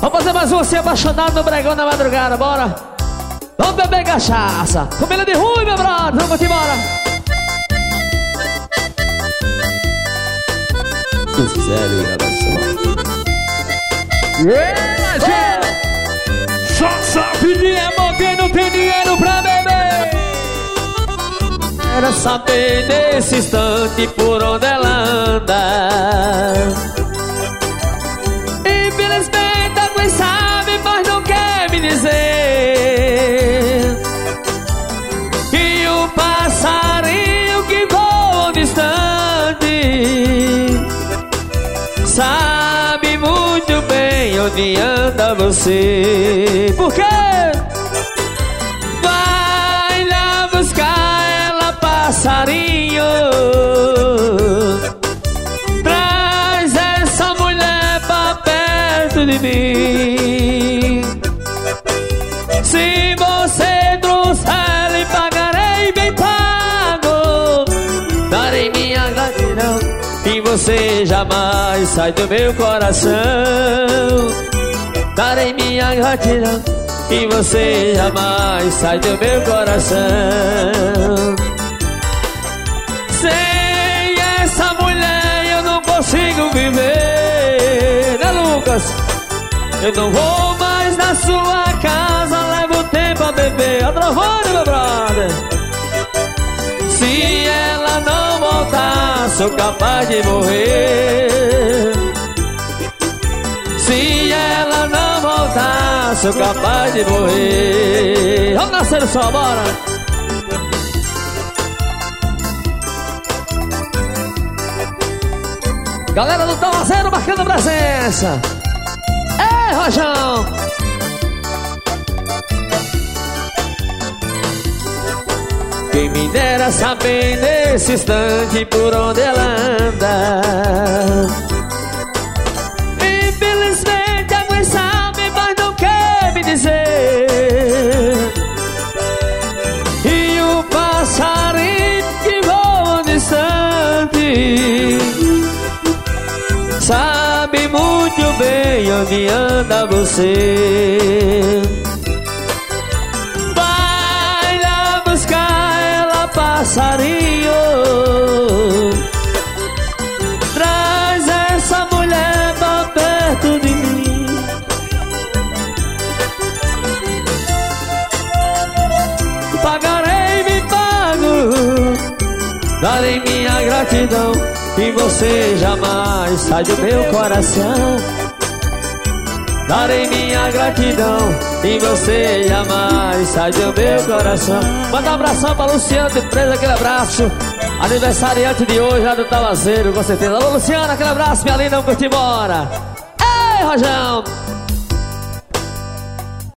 Vamos fazer mais um Se Apaixonado no Bregão na madrugada, bora. Vamos beber cachaça, comida de ruim, meu brother, vamos embora. Sério, só sabe de amor quem não tem dinheiro pra beber. Quero saber nesse instante por onde ela anda. Infelizmente alguém sabe, mas não quer me dizer. E o passarinho que voa distante sabe muito bem onde anda você. Por quê? Vai lá buscar ela, passarinho. Traz essa mulher pra perto de mim. Se você trouxer, lhe pagarei bem pago. Darei minha gratidão e você jamais sai do meu coração. Darei minha gratidão e você jamais sai do meu coração. Sem essa mulher eu não consigo viver, né, Lucas? Eu não vou mais na sua casa, levo tempo a beber. Atravone, meu brother. Se ela não voltar, sou capaz de morrer. Se ela não voltar, sou capaz de morrer. Vamos nascer no sol, bora! Galera do Tamazeiro marcando presença. Ei, Rojão! Quem me dera saber nesse instante por onde ela anda. Infelizmente alguém sabe, mas não quer me dizer. E o passarinho que voa distante sabe muito bem onde anda você. Vai lá buscar ela, passarinho. Traz essa mulher pra perto de mim. Pagarei, me pago. Darei minha gratidão e você jamais sai do meu coração. Darei minha gratidão e você jamais sai do meu coração. Manda um abração pra Luciana de Presa, aquele abraço. Aniversariante de hoje lá do Tavazeiro, com certeza. Alô, Luciana, aquele abraço, minha linda, vamos curtir, bora. Ei, Rojão!